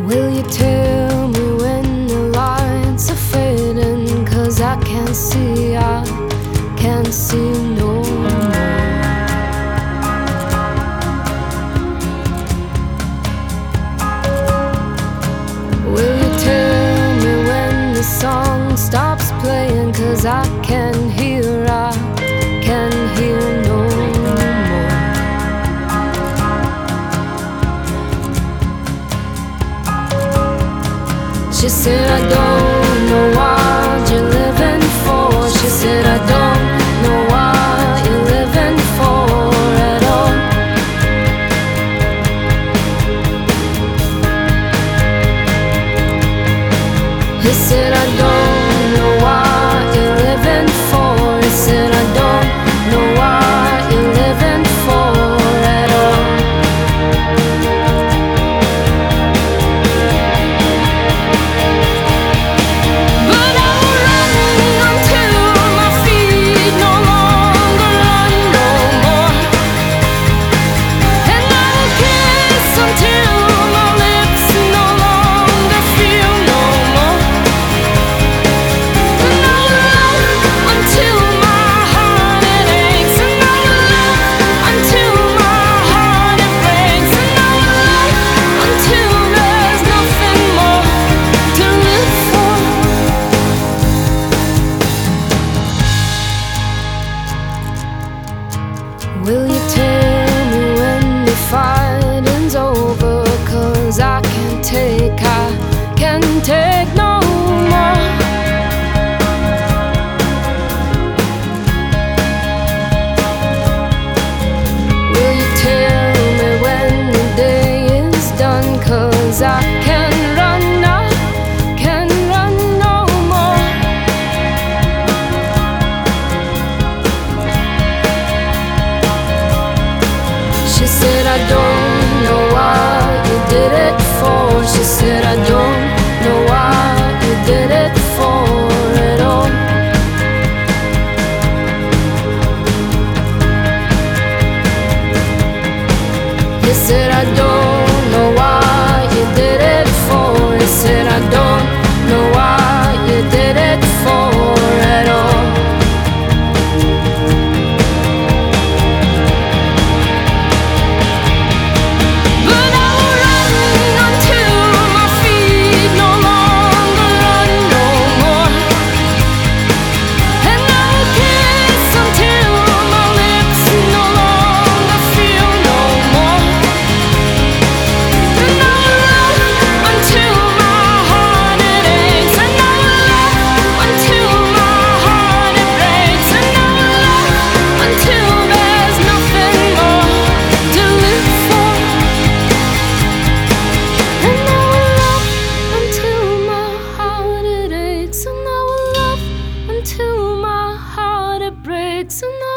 Will you tell me when the lights are fading? 'Cause I can't see no more. Will you tell me when the song stops playing? 'Cause I can't hear no more. She said, I don't know what you're living for. She said, I don't know what you're living for at all. He said, I don't know what you're living for. He said, I don't know what you're living for at all. Will you tell me when the fighting's over? 'Cause I can't take no more. Will you tell me when the day is done? 'Cause I can't run no more. She said, I don't know what you did it for. She said, I don't know what you did it for at all. He said, I don't know what you did it for. He said, I don't know what you did it for at all. Till my heart it breaks and